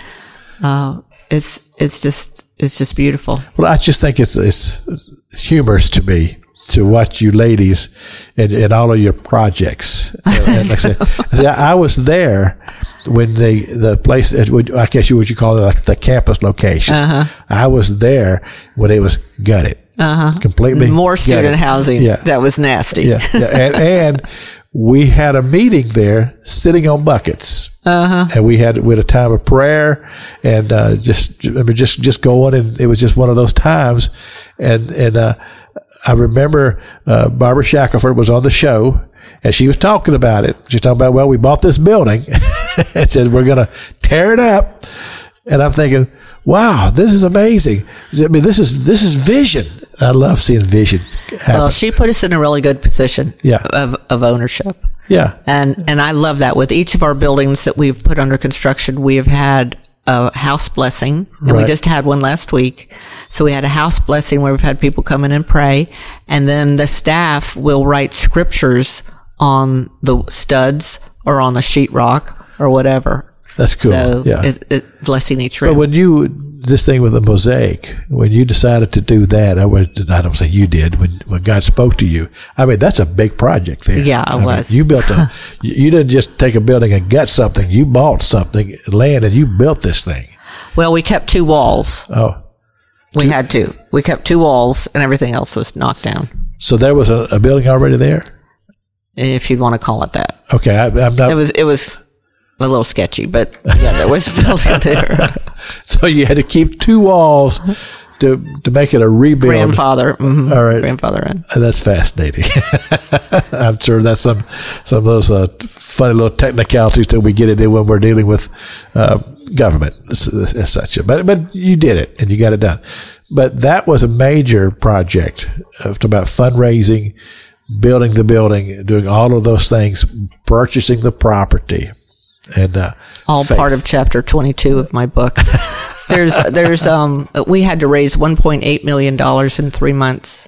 it's just beautiful. Well, I just think it's humorous to me to watch you ladies and all of your projects. And like I said, I was there when the place, I guess would you call it like the campus location. I was there when it was gutted. Completely more student gutted. housing. Yeah. That was nasty. Yeah. And we had a meeting there sitting on buckets. And we had a time of prayer and just going, and it was just one of those times. And I remember Barbara Shackelford was on the show, and she was talking about it. She's talking about, well, we bought this building and said we're going to tear it up. And I'm thinking, wow, this is amazing. I mean, this is vision. I love seeing vision happen. Well, she put us in a really good position of ownership. Yeah. And I love that. With each of our buildings that we've put under construction, we have had a house blessing, and we just had one last week. So we had a house blessing where we've had people come in and pray, and then the staff will write scriptures on the studs or on the sheetrock or whatever. That's cool. So yeah. it blessing each room. But when this thing with the mosaic, when you decided to do that, I don't say you did, when God spoke to you, I mean, that's a big project there. Yeah, it was. Mean, you built you didn't just take a building and gut something. You bought something, land, and you built this thing. Well, we kept 2 walls. Oh. We had 2. We kept 2 walls, and everything else was knocked down. So there was a building already there? If you'd want to call it that. Okay. I'm not. It was a little sketchy, but yeah, there was a building there. So you had to keep 2 walls to make it a rebuild. Grandfather. Mm-hmm. All right. Grandfather in. That's fascinating. I'm sure that's some of those funny little technicalities that we get into when we're dealing with government as such. But you did it, and you got it done. But that was a major project about fundraising, building the building, doing all of those things, purchasing the property, and all faith. Part of chapter 22 of my book. There's we had to raise $1.8 million in 3 months.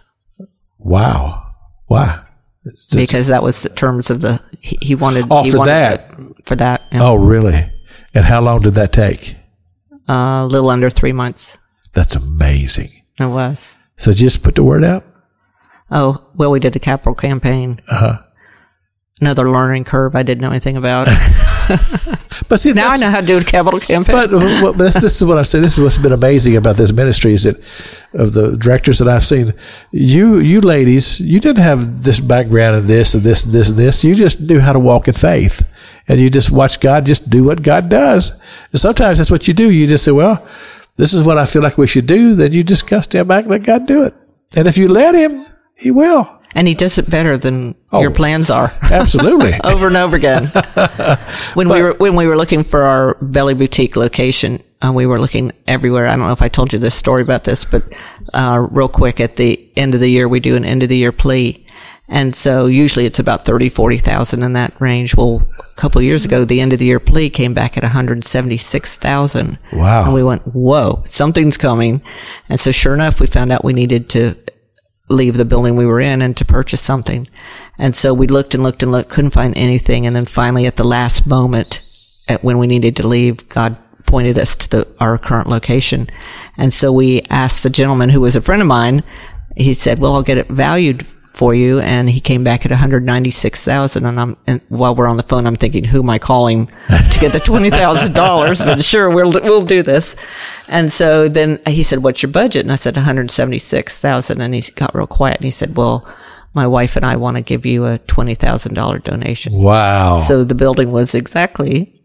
Wow. Why? Because that was the terms of he wanted. Oh, he for wanted that. For that. Yeah. Oh, really? And how long did that take? A little under 3 months. That's amazing. It was. So just put the word out? Oh, well, we did a capital campaign. Another learning curve I didn't know anything about. But see, now I know how to do a capital campaign. But this is what I say. This is what's been amazing about this ministry is that of the directors that I've seen, you ladies, you didn't have this background in this and this and this and this. You just knew how to walk in faith, and you just watch God just do what God does. And sometimes that's what you do. You just say, "Well, this is what I feel like we should do." Then you just gotta stand back and let God do it. And if you let Him, He will. And He does it better than your plans are. Absolutely. Over and over again. When we were looking for our Belly Boutique location, we were looking everywhere. I don't know if I told you this story about this, but real quick, at the end of the year, we do an end of the year plea. And so usually it's about 30, 40,000 in that range. Well, a couple of years ago, the end of the year plea came back at 176,000. Wow. And we went, whoa, something's coming. And so sure enough, we found out we needed to leave the building we were in and to purchase something. And so we looked and looked and looked, couldn't find anything. And then finally at the last moment, when we needed to leave, God pointed us to our current location. And so we asked the gentleman who was a friend of mine, he said, well, I'll get it valued for you. And he came back at 196,000. And while we're on the phone, I'm thinking, who am I calling to get the $20,000? But sure, we'll do this. And so then he said, what's your budget? And I said, 176,000. And he got real quiet and he said, well, my wife and I want to give you a $20,000 donation. Wow. So the building was exactly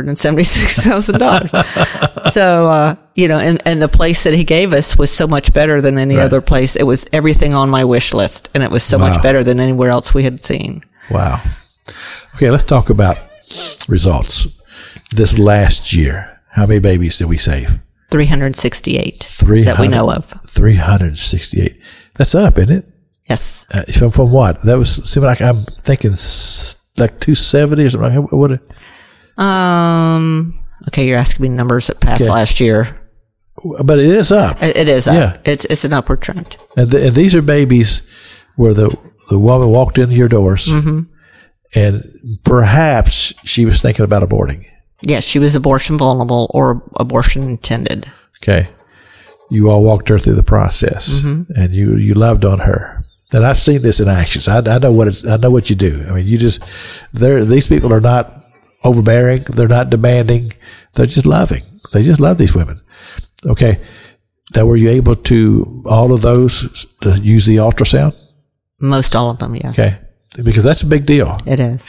$176,000. So, and the place that he gave us was so much better than any other place. It was everything on my wish list, and it was so much better than anywhere else we had seen. Wow. Okay, let's talk about results. This last year, how many babies did we save? 368 that we know of. 368. That's up, isn't it? Yes. From what? That was, seemed like I'm thinking like 270 or something. What? Okay, you're asking me numbers that passed last year. But it is up. It is up. Yeah. It's an upward trend. And these are babies where the woman walked into your doors, and perhaps she was thinking about aborting. Yes, she was abortion vulnerable or abortion intended. Okay. You all walked her through the process, and you loved on her. And I've seen this in actions. I know what you do. I mean, these people are not overbearing. They're not demanding. They're just loving. They just love these women. Okay. Now, were you able to, all of those, to use the ultrasound? Most all of them, yes. Okay. Because that's a big deal. It is.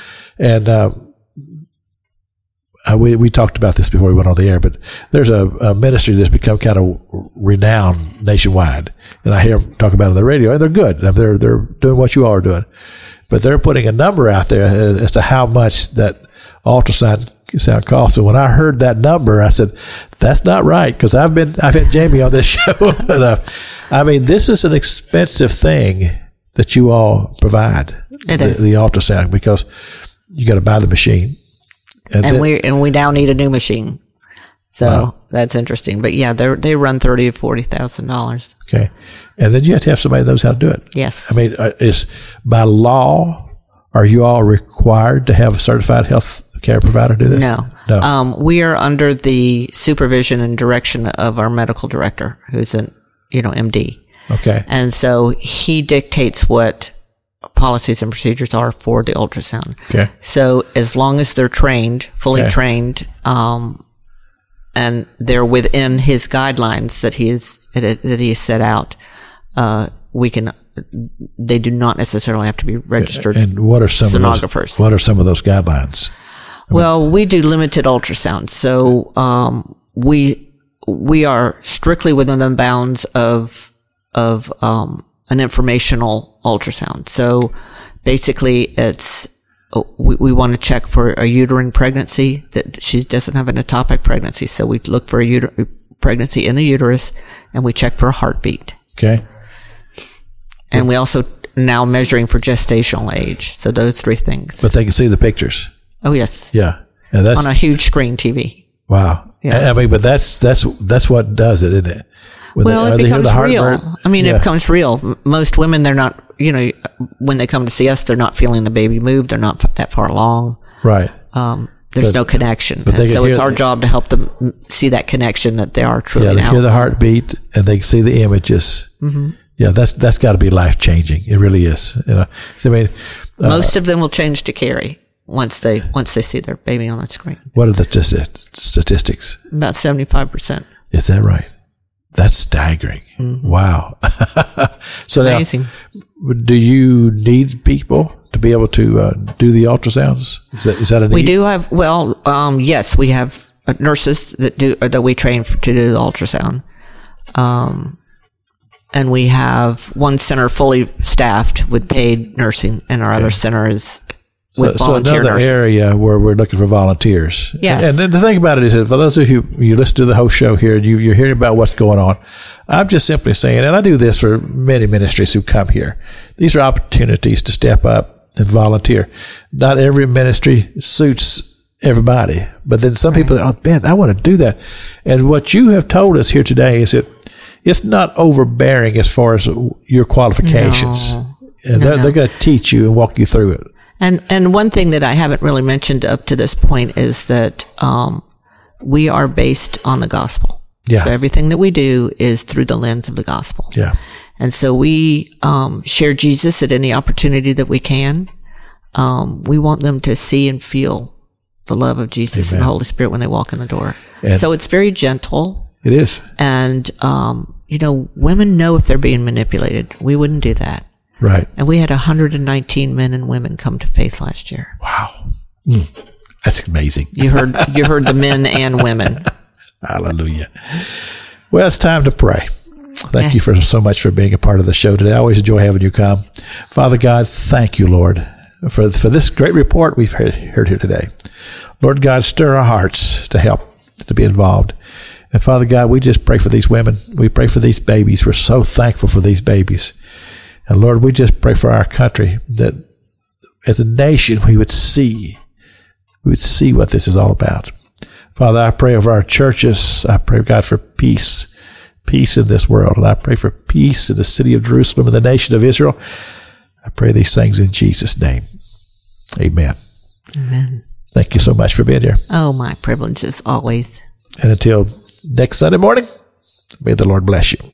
We talked about this before we went on the air, but there's a ministry that's become kind of renowned nationwide, and I hear them talk about it on the radio. And they're good. They're doing what you all are doing, but they're putting a number out there as to how much that ultrasound costs. And when I heard that number, I said, "That's not right," because I've had Jamie on this show. I mean, this is an expensive thing that you all provide. It is the ultrasound, because you got to buy the machine. And we now need a new machine. So that's interesting. But yeah, they run $30,000 to $40,000. Okay. And then you have to have somebody that knows how to do it. Yes. I mean, is by law, are you all required to have a certified health care provider do this? No. We are under the supervision and direction of our medical director, who's an, MD. Okay. And so he dictates what policies and procedures are for the ultrasound. Okay. So as long as they're trained, fully trained, and they're within his guidelines that he has set out, they do not necessarily have to be registered. And what are some sonographers. What are some of those guidelines? Well, we do limited ultrasound. So, we are strictly within the bounds of an informational ultrasound. So basically it's, we want to check for a uterine pregnancy, that she doesn't have an ectopic pregnancy. So we look for a pregnancy in the uterus, and we check for a heartbeat. Okay. And we also now measuring for gestational age. So those three things. But they can see the pictures. Oh, yes. Yeah. And that's on a huge screen TV. Wow. Yeah. I mean, but that's what does it, isn't it? When it becomes real. I mean, yeah. It becomes real. Most women, they're not, when they come to see us, they're not feeling the baby move. They're not that far along. Right. There's no connection. But so it's our job to help them see that connection, that they are truly they now. hear the heartbeat and they can see the images. Mm-hmm. Yeah, that's got to be life changing. It really is. So, I mean, most of them will change to carry once they see their baby on the screen. What are the statistics? About 75%. Is that right? That's staggering. Mm-hmm. Wow. So amazing. Now, do you need people to be able to do the ultrasounds? Is that a need? We do have. Yes, we have nurses that we train to do the ultrasound. And we have one center fully staffed with paid nursing, and our other center is with volunteer another nurses. Area where we're looking for volunteers. Yes. And the thing about it is, for those of you listen to the whole show here, you're hearing about what's going on. I'm just simply saying, and I do this for many ministries who come here, these are opportunities to step up and volunteer. Not every ministry suits everybody, but then some people, man, I want to do that. And what you have told us here today is that it's not overbearing as far as your qualifications. No. They're going to teach you and walk you through it. And one thing that I haven't really mentioned up to this point is that we are based on the gospel. Yeah. So everything that we do is through the lens of the gospel. Yeah. And so we share Jesus at any opportunity that we can. We want them to see and feel the love of Jesus and the Holy Spirit when they walk in the door. And so it's very gentle. It is. And, women know if they're being manipulated. We wouldn't do that. Right. And we had 119 men and women come to faith last year. Wow. That's amazing. You heard the men and women. Hallelujah. Well, it's time to pray. Thank you so much for being a part of the show today. I always enjoy having you come. Father God, thank you, Lord, for this great report we've heard here today. Lord God, stir our hearts to help, to be involved. And Father God, we just pray for these women. We pray for these babies. We're so thankful for these babies. And Lord, we just pray for our country, that as a nation we would see what this is all about. Father, I pray over our churches. I pray, God, for peace in this world. And I pray for peace in the city of Jerusalem and the nation of Israel. I pray these things in Jesus' name. Amen. Amen. Thank you so much for being here. Oh, my privilege as always. And until next Sunday morning, may the Lord bless you.